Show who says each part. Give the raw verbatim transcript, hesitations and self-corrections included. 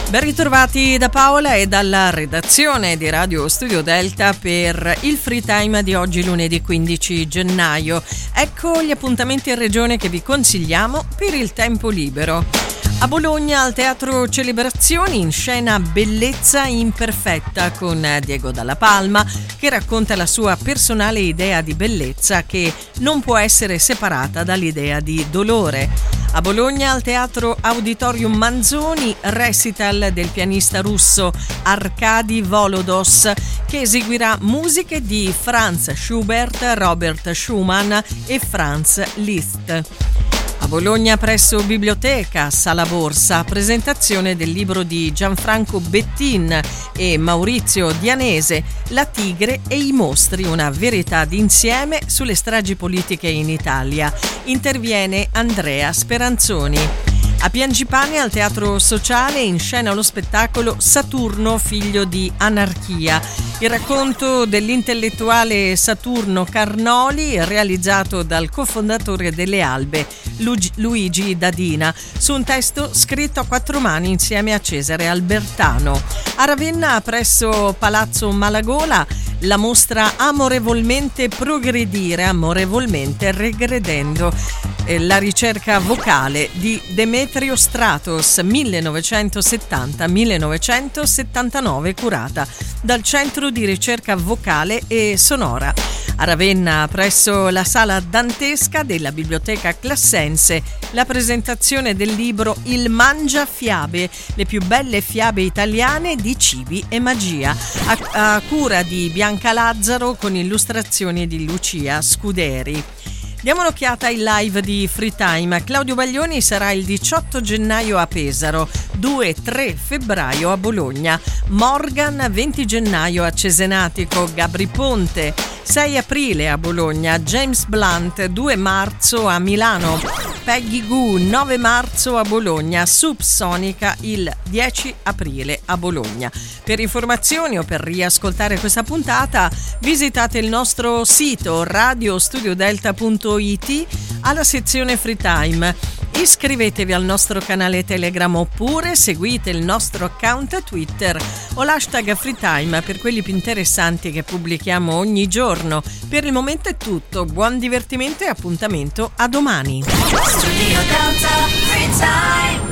Speaker 1: Ben ritrovati da Paola e dalla redazione di Radio Studio Delta per il Free Time di oggi, lunedì quindici gennaio. Ecco gli appuntamenti in regione che vi consigliamo per il tempo libero. A Bologna, al Teatro Celebrazioni, in scena Bellezza imperfetta con Diego Dalla Palma, che racconta la sua personale idea di bellezza che non può essere separata dall'idea di dolore. A Bologna, al Teatro Auditorium Manzoni, recital del pianista russo Arkady Volodos, che eseguirà musiche di Franz Schubert, Robert Schumann e Franz Liszt. A Bologna, presso Biblioteca Sala Borsa, presentazione del libro di Gianfranco Bettin e Maurizio Dianese, La tigre e i mostri, una verità d'insieme sulle stragi politiche in Italia. Interviene Andrea Speranzoni. A Piangipane, al Teatro Sociale, in scena lo spettacolo Saturno, figlio di anarchia. Il racconto dell'intellettuale Saturno Carnoli, realizzato dal cofondatore delle Albe, Luigi Dadina, su un testo scritto a quattro mani insieme a Cesare Albertano. A Ravenna, presso Palazzo Malagola, la mostra Amorevolmente progredire, amorevolmente regredendo, eh, la ricerca vocale di Demetrio Stratos, millenovecentosettanta millenovecentosettantanove, curata dal Centro di Ricerca Vocale e Sonora. A Ravenna, presso la Sala Dantesca della Biblioteca Classense, la presentazione del libro Il Mangiafiabe, le più belle fiabe italiane di cibi e magia, a, a cura di Bianca Lazzaro con illustrazioni di Lucia Scuderi. Diamo un'occhiata ai live di Free Time. Claudio Baglioni sarà il diciotto gennaio a Pesaro, due e tre febbraio a Bologna, Morgan venti gennaio a Cesenatico, Gabri Ponte sei aprile a Bologna, James Blunt due marzo a Milano, Peggy Goo nove marzo a Bologna, Subsonica il dieci aprile a Bologna. Per informazioni o per riascoltare questa puntata visitate il nostro sito radio studio delta punto it alla sezione Free Time. Iscrivetevi al nostro canale Telegram oppure seguite il nostro account Twitter o l'hashtag FreeTime per quelli più interessanti che pubblichiamo ogni giorno. Per il momento è tutto, buon divertimento e appuntamento a domani. Studio Delta Free Time.